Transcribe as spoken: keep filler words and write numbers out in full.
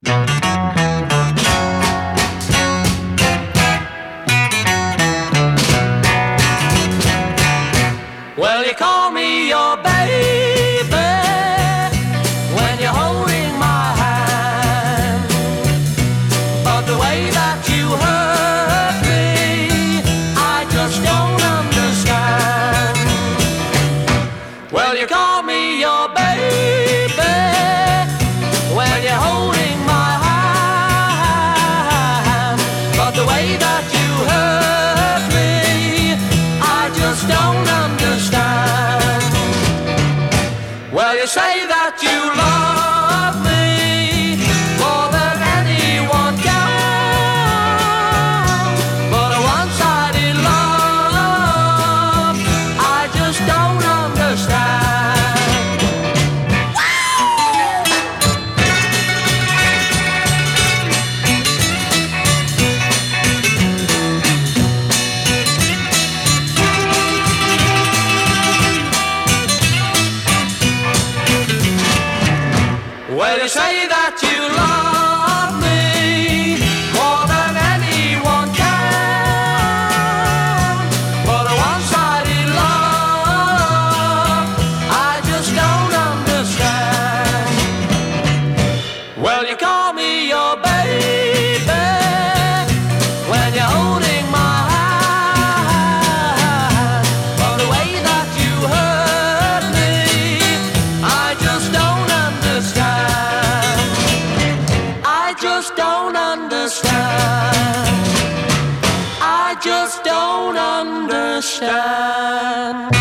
Well, you call me your baby when you're holding my hand, but the way that you hurt me, I just don't understand. Well, you call me your baby when you're holding my hand, but the way that you hurt me, I just don't understand. Well, you say that you love me more than anyone can, but a one-sided love, I just don't understand. Well, you say that you love me more than anyone can, but a one-sided love, I just don't understand. Well, you call me your baby when you're holding my hand, but the way that you hurt me, I just don't understand. I just don't understand. I just don't understand.